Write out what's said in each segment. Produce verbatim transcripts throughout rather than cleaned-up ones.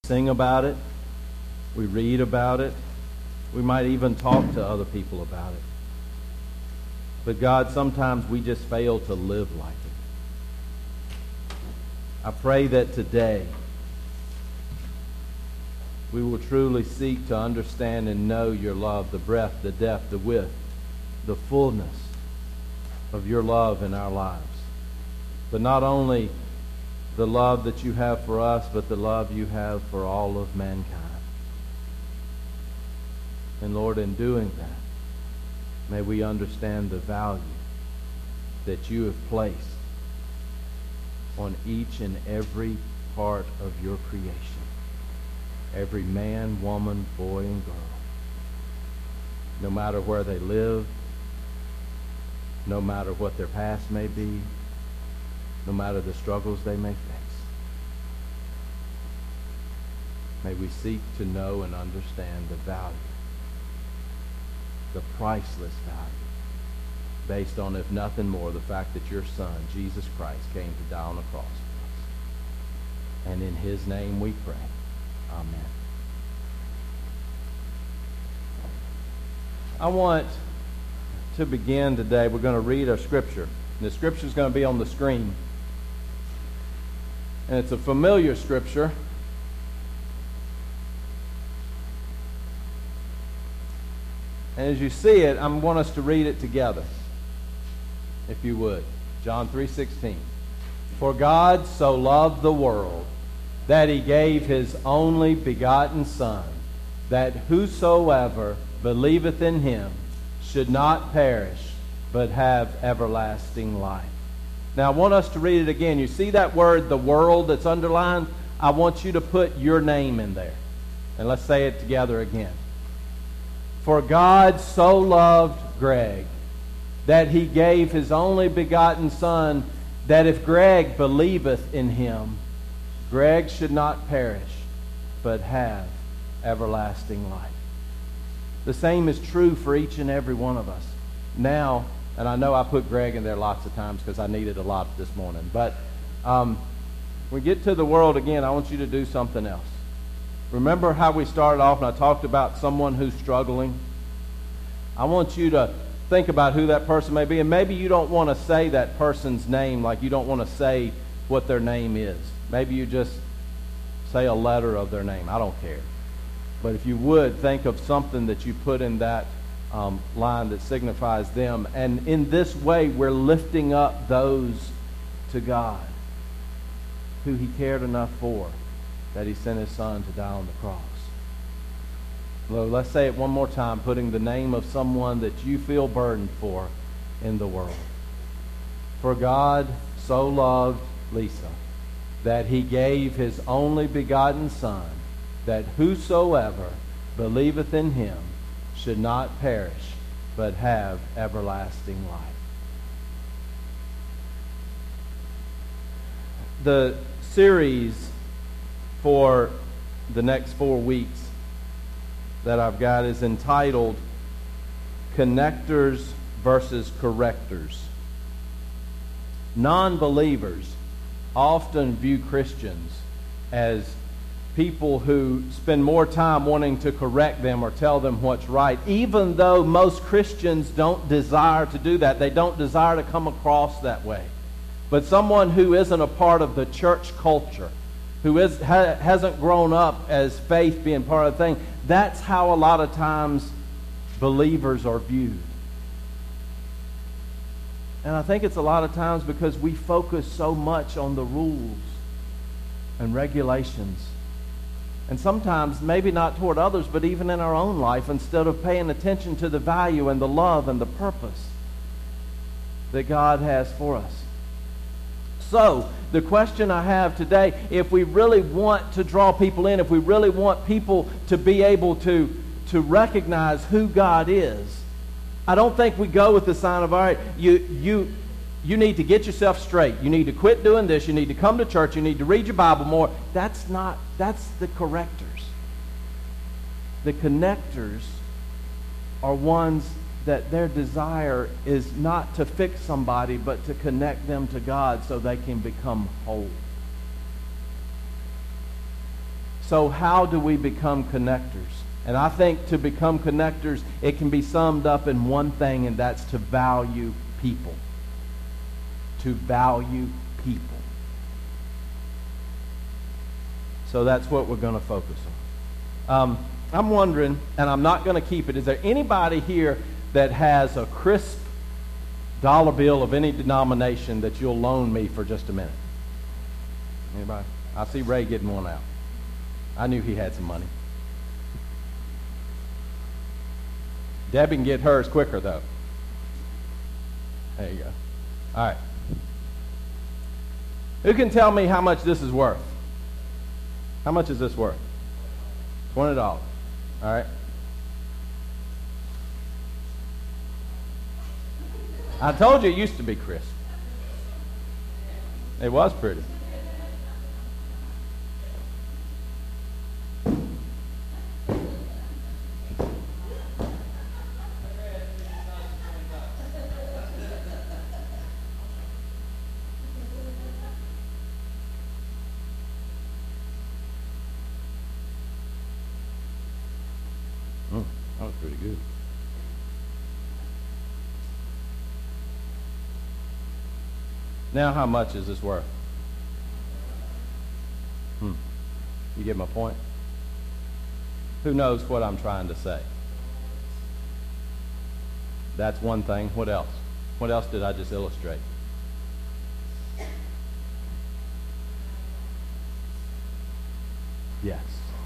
Sing about it. We read about it. We might even talk to other people about it. But God, sometimes we just fail to live like it. I pray that today we will truly seek to understand and know your love, the breadth, the depth, the width, the fullness of your love in our lives. But not only the love that you have for us, but the love you have for all of mankind. And Lord, in doing that, may we understand the value that you have placed on each and every part of your creation. Every man, woman, boy, and girl. No matter where they live, no matter what their past may be, no matter the struggles they may face. May we seek to know and understand the value, the priceless value, based on, if nothing more, the fact that your Son, Jesus Christ, came to die on the cross for us. And in his name we pray. Amen. I want to begin today. We're going to read our scripture. And the scripture is going to be on the screen. And it's a familiar scripture. And as you see it, I want us to read it together, if you would. John three sixteen. For God so loved the world that he gave his only begotten Son, that whosoever believeth in him should not perish, but have everlasting life. Now, I want us to read it again. You see that word, the world, that's underlined? I want you to put your name in there. And let's say it together again. For God so loved Greg that he gave his only begotten Son, that if Greg believeth in him, Greg should not perish, but have everlasting life. The same is true for each and every one of us. Now, and I know I put Greg in there lots of times because I needed a lot this morning. But um, when we get to the world again, I want you to do something else. Remember how we started off and I talked about someone who's struggling? I want you to think about who that person may be. And maybe you don't want to say that person's name, like you don't want to say what their name is. Maybe you just say a letter of their name. I don't care. But if you would, think of something that you put in that Um, line that signifies them. And in this way, we're lifting up those to God who he cared enough for that he sent his Son to die on the cross. So let's say it one more time, putting the name of someone that you feel burdened for in the world. For God so loved Lisa that he gave his only begotten Son, that whosoever believeth in him should not perish, but have everlasting life. The series for the next four weeks that I've got is entitled Connectors versus Correctors. Non-believers often view Christians as people who spend more time wanting to correct them or tell them what's right, even though most Christians don't desire to do that. They don't desire to come across that way. But someone who isn't a part of the church culture, who is, ha, hasn't grown up as faith being part of the thing, that's how a lot of times believers are viewed. And I think it's a lot of times because we focus so much on the rules and regulations. And sometimes, maybe not toward others, but even in our own life, instead of paying attention to the value and the love and the purpose that God has for us. So, the question I have today, if we really want to draw people in, if we really want people to be able to, to recognize who God is, I don't think we go with the sign of, all right, you, you, you need to get yourself straight. You need to quit doing this. You need to come to church. You need to read your Bible more. That's not, that's the correctors. The connectors are ones that their desire is not to fix somebody, but to connect them to God so they can become whole. So how do we become connectors? And I think to become connectors, it can be summed up in one thing, and that's to value people. To value people. So that's what we're going to focus on. Um, I'm wondering, and I'm not going to keep it, is there anybody here that has a crisp dollar bill of any denomination that you'll loan me for just a minute? Anybody? I see Ray getting one out. I knew he had some money. Debbie can get hers quicker, though. There you go. All right. Who can tell me how much this is worth? How much is this worth? twenty dollars. All right. I told you it used to be crisp. It was pretty. Mm, that was pretty good. Now, how much is this worth? Hmm. You get my point? Who knows what I'm trying to say? That's one thing. What else? What else did I just illustrate? Yes.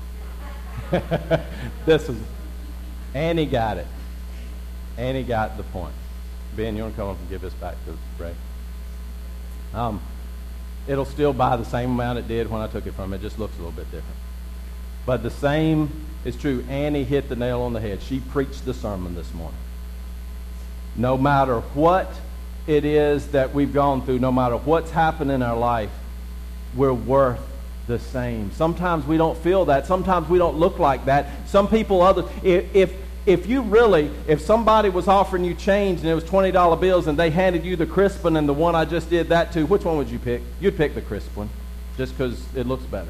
This is... Annie got it. Annie got the point. Ben, you want to come up and give this back to Ray? Um, it'll still buy the same amount it did when I took it from it. It just looks a little bit different. But the same is true. Annie hit the nail on the head. She preached the sermon this morning. No matter what it is that we've gone through, no matter what's happened in our life, we're worth the same. Sometimes we don't feel that. Sometimes we don't look like that. Some people, others, if, if If you really, if somebody was offering you change and it was twenty dollar bills and they handed you the crisp one and the one I just did that to, which one would you pick? You'd pick the crisp one just because it looks better.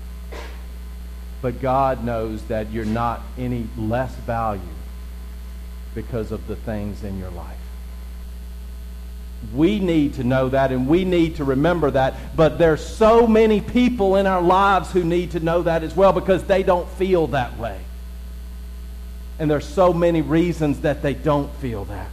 But God knows that you're not any less valued because of the things in your life. We need to know that and we need to remember that. But there's so many people in our lives who need to know that as well because they don't feel that way. And there's so many reasons that they don't feel that.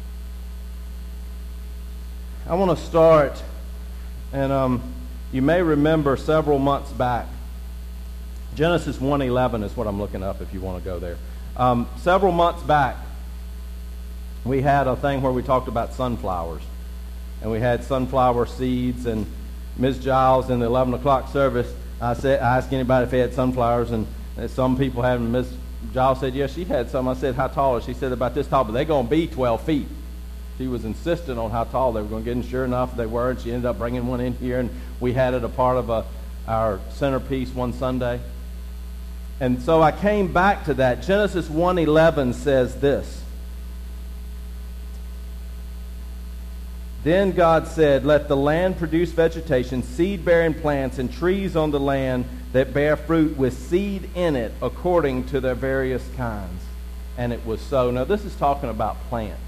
I want to start, and um, you may remember several months back, Genesis one eleven is what I'm looking up if you want to go there. Um, several months back, we had a thing where we talked about sunflowers. And we had sunflower seeds, and Miz Giles in the eleven o'clock service, I said, I asked anybody if they had sunflowers, and some people had them. Miz Giles said, yes, she had some. I said, how tall is she? She said, about this tall, but they're going to be twelve feet. She was insistent on how tall they were going to get, and sure enough, they were, and she ended up bringing one in here, and we had it a part of a, our centerpiece one Sunday. And so I came back to that. Genesis one eleven says this. Then God said, let the land produce vegetation, seed-bearing plants, and trees on the land that bear fruit with seed in it according to their various kinds. And it was so. Now, this is talking about plants.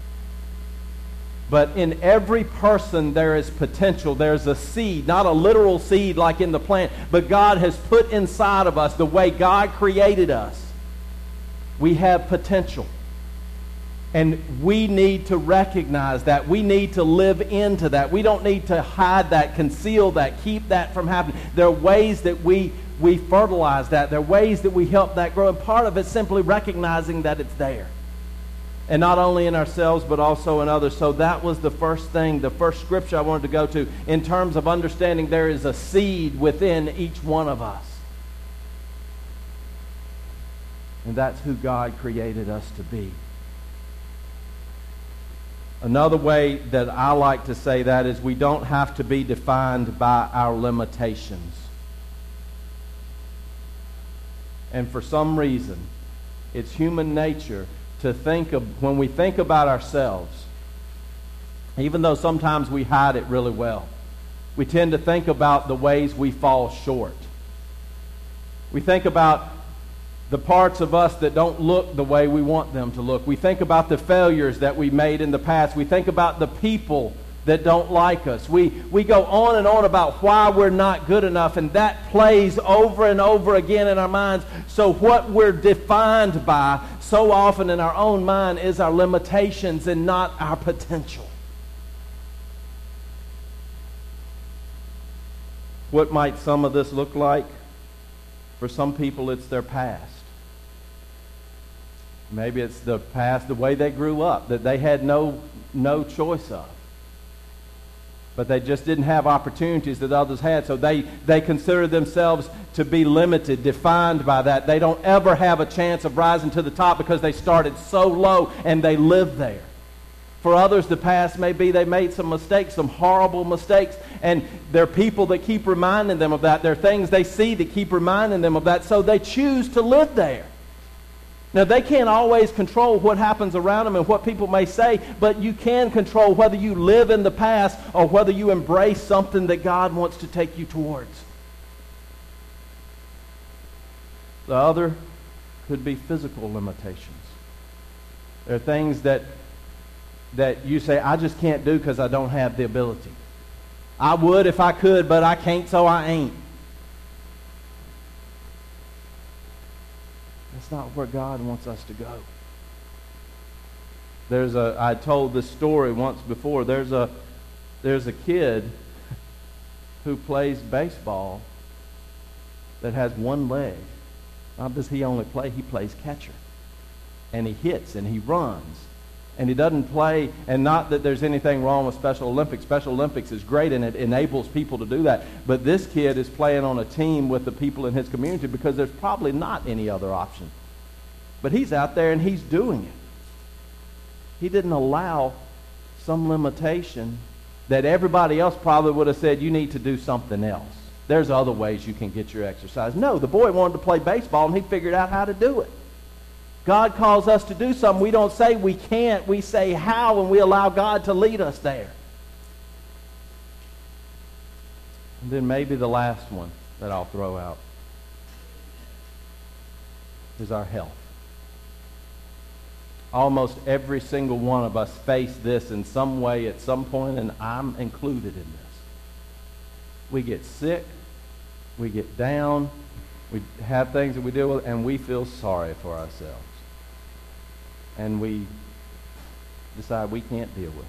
But in every person there is potential. There's a seed, not a literal seed like in the plant, but God has put inside of us, the way God created us, we have potential. And we need to recognize that. We need to live into that. We don't need to hide that, conceal that, keep that from happening. There are ways that we, we fertilize that. There are ways that we help that grow. And part of it is simply recognizing that it's there. And not only in ourselves, but also in others. So that was the first thing, the first scripture I wanted to go to in terms of understanding there is a seed within each one of us. And that's who God created us to be. Another way that I like to say that is we don't have to be defined by our limitations. And for some reason, it's human nature to think of, when we think about ourselves, even though sometimes we hide it really well, we tend to think about the ways we fall short. We think about the parts of us that don't look the way we want them to look. We think about the failures that we made in the past. We think about the people that don't like us. We, we go on and on about why we're not good enough, and that plays over and over again in our minds. So what we're defined by so often in our own mind is our limitations and not our potential. What might some of this look like? For some people, it's their past. Maybe it's the past, the way they grew up, that they had no, no choice of. But they just didn't have opportunities that others had, so they, they consider themselves to be limited, defined by that. They don't ever have a chance of rising to the top because they started so low and they live there. For others, the past may be they made some mistakes, some horrible mistakes, and there are people that keep reminding them of that. There are things they see that keep reminding them of that, so they choose to live there. Now, they can't always control what happens around them and what people may say, but you can control whether you live in the past or whether you embrace something that God wants to take you towards. The other could be physical limitations. There are things that, that you say, I just can't do because I don't have the ability. I would if I could, but I can't, so I ain't. That's not where God wants us to go. There's a, I told this story once before. There's a, there's a kid who plays baseball that has one leg. Not does he only play, he plays catcher. And he hits and he runs. And he doesn't play, and not that there's anything wrong with Special Olympics. Special Olympics is great and it enables people to do that. But this kid is playing on a team with the people in his community because there's probably not any other option. But he's out there and he's doing it. He didn't allow some limitation that everybody else probably would have said, you need to do something else. There's other ways you can get your exercise. No, the boy wanted to play baseball and he figured out how to do it. God calls us to do something. We don't say we can't. We say how, and we allow God to lead us there. And then maybe the last one that I'll throw out is our health. Almost every single one of us face this in some way at some point, and I'm included in this. We get sick. We get down. We have things that we deal with, and we feel sorry for ourselves. And we decide we can't deal with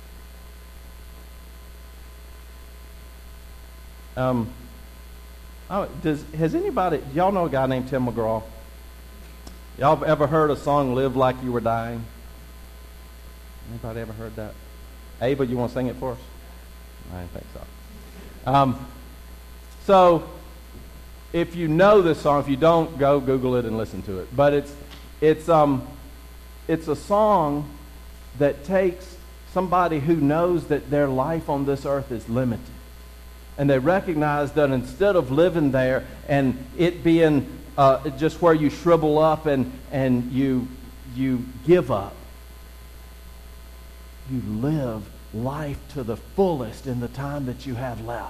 it. Um, oh, does, has anybody, y'all know a guy named Tim McGraw? Y'all ever heard a song, Live Like You Were Dying? Anybody ever heard that? Ava, you want to sing it for us? I didn't think so. Um, so, if you know this song, if you don't, go Google it and listen to it. But it's, it's, um, it's a song that takes somebody who knows that their life on this earth is limited. And they recognize that instead of living there and it being uh, just where you shrivel up and, and you, you give up, you live life to the fullest in the time that you have left.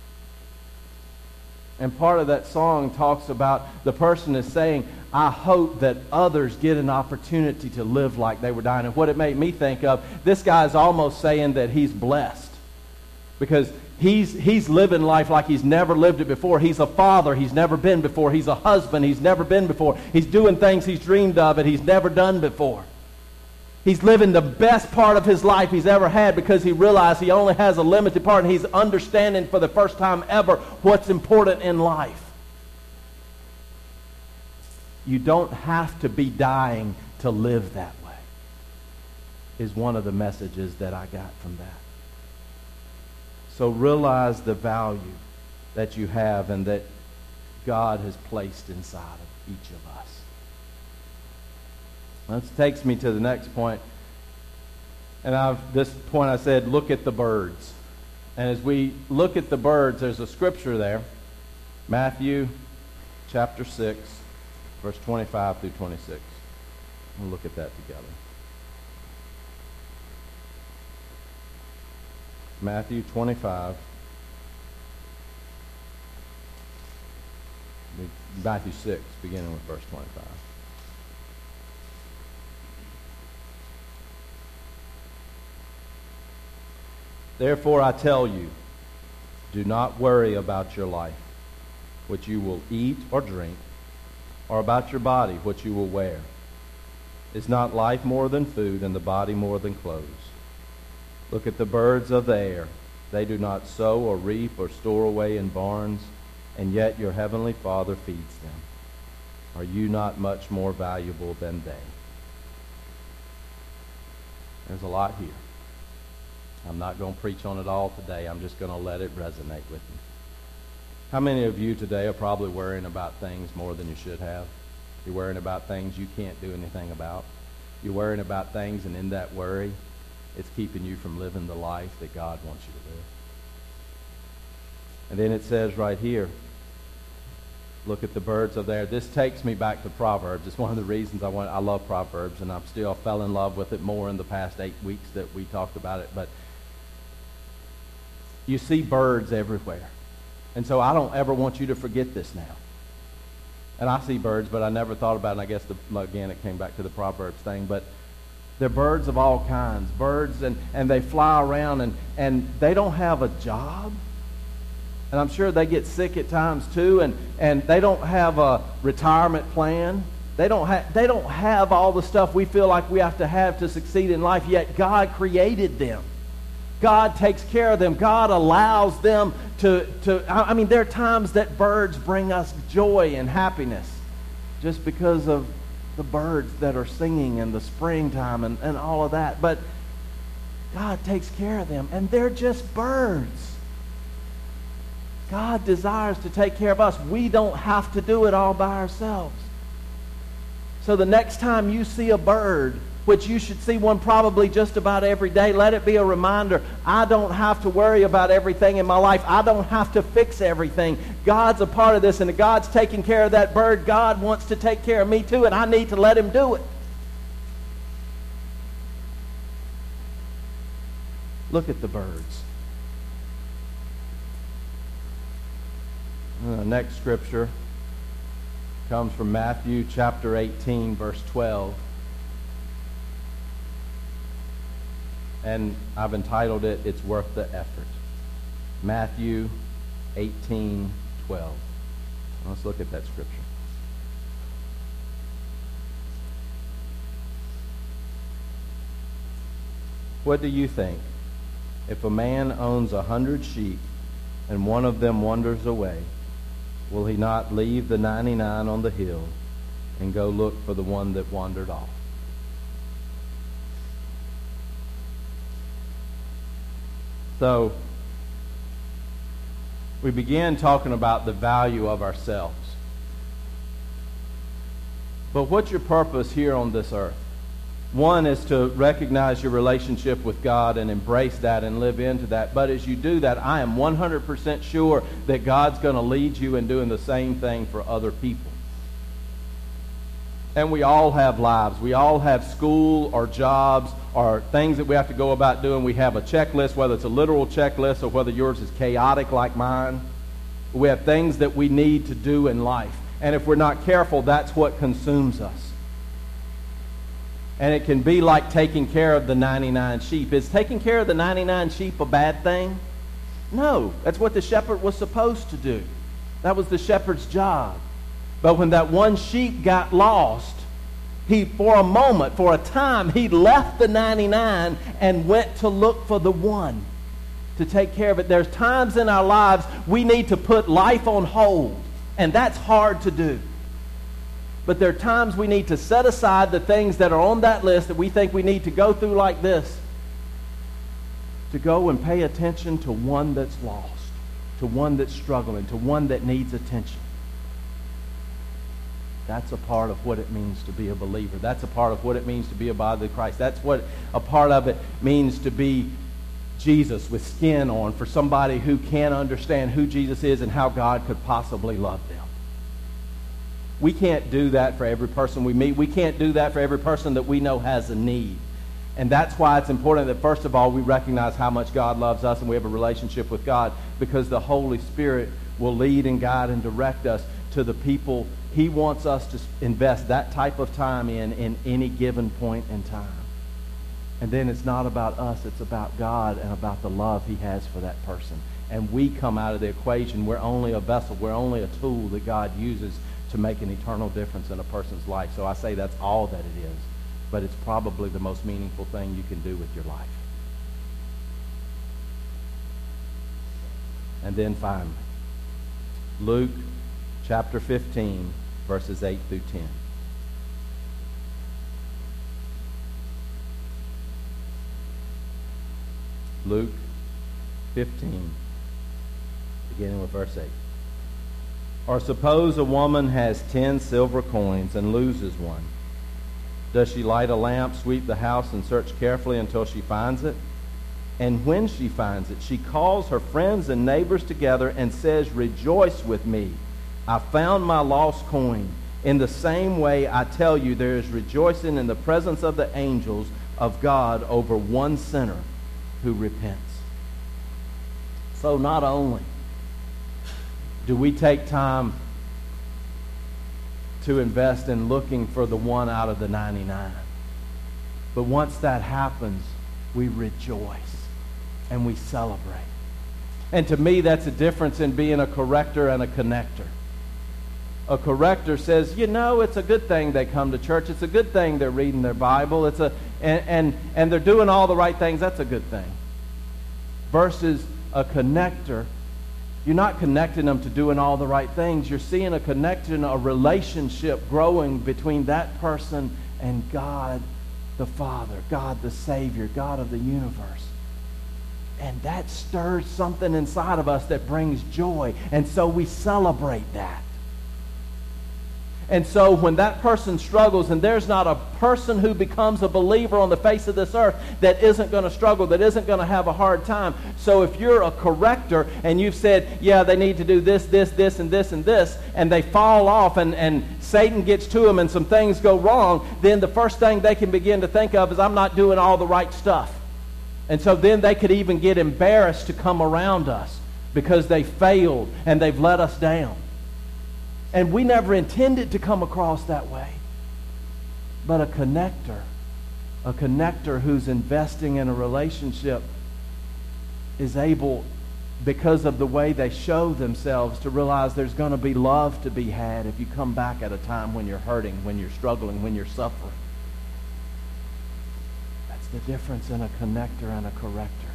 And part of that song talks about the person is saying, I hope that others get an opportunity to live like they were dying. And what it made me think of, this guy is almost saying that he's blessed. Because he's, he's living life like he's never lived it before. He's a father he's never been before. He's a husband he's never been before. He's doing things he's dreamed of and he's never done before. He's living the best part of his life he's ever had because he realized he only has a limited part, and he's understanding for the first time ever what's important in life. You don't have to be dying to live that way, is one of the messages that I got from that. So realize the value that you have and that God has placed inside of each of us. That takes me to the next point. And I've this point I said, look at the birds. And as we look at the birds, there's a scripture there. Matthew chapter six, verse twenty-five through twenty-six. We'll look at that together. Matthew twenty-five. Matthew six, beginning with verse twenty-five. Therefore I tell you, do not worry about your life, what you will eat or drink, or about your body, what you will wear. Is not life more than food, and the body more than clothes? Look at the birds of the air. They do not sow or reap or store away in barns, and yet your heavenly Father feeds them. Are you not much more valuable than they? There's a lot here. I'm not going to preach on it all today. I'm just going to let it resonate with you. How many of you today are probably worrying about things more than you should have? You're worrying about things you can't do anything about. You're worrying about things, and in that worry, it's keeping you from living the life that God wants you to live. And then it says right here, look at the birds of the air. This takes me back to Proverbs. It's one of the reasons I want. I love Proverbs, and I'm still fell in love with it more in the past eight weeks that we talked about it. But you see birds everywhere. And so I don't ever want you to forget this now. And I see birds, but I never thought about it. And I guess, the, again, it came back to the Proverbs thing. But they're birds of all kinds. Birds, and, and they fly around, and, and they don't have a job. And I'm sure they get sick at times too. And, and they don't have a retirement plan. They don't, ha- they don't have all the stuff we feel like we have to have to succeed in life. Yet God created them. God takes care of them. God allows them to, to I mean, there are times that birds bring us joy and happiness just because of the birds that are singing in the springtime and, and all of that. But God takes care of them, and they're just birds. God desires to take care of us. We don't have to do it all by ourselves. So the next time you see a bird, which you should see one probably just about every day, let it be a reminder, I don't have to worry about everything in my life. I don't have to fix everything. God's a part of this, and if God's taking care of that bird, God wants to take care of me too, and I need to let him do it. Look at the birds. The next scripture comes from Matthew chapter eighteen, verse twelve. And I've entitled it, It's Worth the Effort. Matthew eighteen, twelve. Let's look at that scripture. What do you think? If a man owns a hundred sheep and one of them wanders away, will he not leave the ninety-nine on the hill and go look for the one that wandered off? So, we began talking about the value of ourselves. But what's your purpose here on this earth? One is to recognize your relationship with God and embrace that and live into that. But as you do that, I am one hundred percent sure that God's going to lead you in doing the same thing for other people. And we all have lives. We all have school or jobs or things that we have to go about doing. We have a checklist, whether it's a literal checklist or whether yours is chaotic like mine. We have things that we need to do in life. And if we're not careful, that's what consumes us. And it can be like taking care of the ninety-nine sheep. Is taking care of the ninety-nine sheep a bad thing? No. That's what the shepherd was supposed to do. That was the shepherd's job. But when that one sheep got lost, he, for a moment, for a time, he left the ninety-nine and went to look for the one to take care of it. There's times in our lives we need to put life on hold, and that's hard to do. But there are times we need to set aside the things that are on that list that we think we need to go through like this, to go and pay attention to one that's lost, to one that's struggling, to one that needs attention. That's a part of what it means to be a believer. That's a part of what it means to be a body of Christ. That's what a part of it means to be Jesus with skin on, for somebody who can't understand who Jesus is and how God could possibly love them. We can't do that for every person we meet. We can't do that for every person that we know has a need. And that's why it's important that, first of all, we recognize how much God loves us and we have a relationship with God, because the Holy Spirit will lead and guide and direct us to the people he wants us to invest that type of time in in any given point in time. And then it's not about us, it's about God and about the love he has for that person. And we come out of the equation. We're only a vessel. We're only a tool that God uses to make an eternal difference in a person's life. So I say that's all that it is. But it's probably the most meaningful thing you can do with your life. And then finally, Luke chapter fifteen, verses eight through ten. Luke fifteen, beginning with verse eight. Or suppose a woman has ten silver coins and loses one. Does she light a lamp, sweep the house, and search carefully until she finds it? And when she finds it, she calls her friends and neighbors together and says, "Rejoice with me. I found my lost coin." In the same way, I tell you, there is rejoicing in the presence of the angels of God over one sinner who repents. So not only do we take time to invest in looking for the one out of the ninety-nine, but once that happens, we rejoice and we celebrate. And to me, that's a difference in being a corrector and a connector. A corrector says, you know, it's a good thing they come to church. It's a good thing they're reading their Bible. It's a and, and, and they're doing all the right things. That's a good thing. Versus a connector, you're not connecting them to doing all the right things. You're seeing a connection, a relationship growing between that person and God the Father, God the Savior, God of the universe. And that stirs something inside of us that brings joy. And so we celebrate that. And so when that person struggles, and there's not a person who becomes a believer on the face of this earth that isn't going to struggle, that isn't going to have a hard time. So if you're a corrector and you've said, yeah, they need to do this, this, this, and this, and this, and they fall off and, and Satan gets to them and some things go wrong, then the first thing they can begin to think of is, I'm not doing all the right stuff. And so then they could even get embarrassed to come around us because they failed and they've let us down. And we never intended to come across that way. But a connector, a connector who's investing in a relationship is able, because of the way they show themselves, to realize there's going to be love to be had if you come back at a time when you're hurting, when you're struggling, when you're suffering. That's the difference in a connector and a corrector.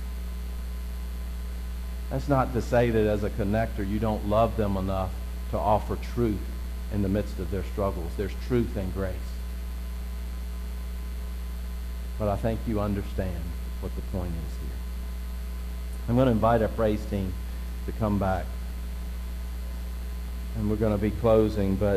That's not to say that as a connector you don't love them enough to offer truth in the midst of their struggles. There's truth and grace. But I think you understand what the point is here. I'm going to invite our praise team to come back. And we're going to be closing, but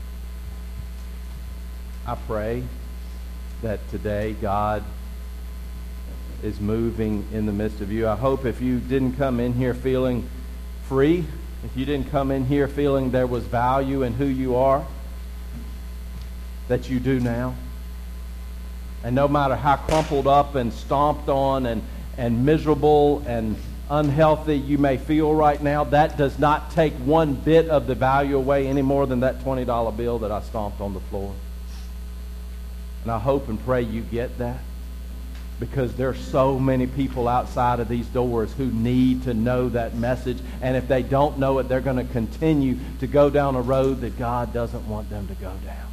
I pray that today God is moving in the midst of you. I hope if you didn't come in here feeling free, if you didn't come in here feeling there was value in who you are, that you do now. And no matter how crumpled up and stomped on and, and miserable and unhealthy you may feel right now, that does not take one bit of the value away any more than that twenty dollar bill that I stomped on the floor. And I hope and pray you get that. Because there are so many people outside of these doors who need to know that message. And if they don't know it, they're going to continue to go down a road that God doesn't want them to go down.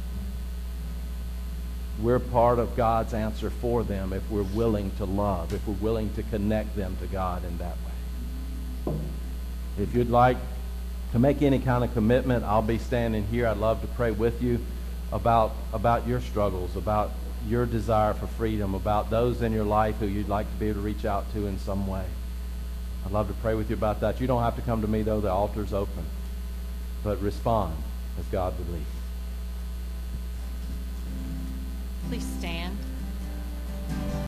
We're part of God's answer for them if we're willing to love, if we're willing to connect them to God in that way. If you'd like to make any kind of commitment, I'll be standing here. I'd love to pray with you about, about your struggles, about your desire for freedom, about those in your life who you'd like to be able to reach out to in some way. I'd love to pray with you about that. You don't have to come to me, though. The altar's open. But respond as God would lead. Please stand.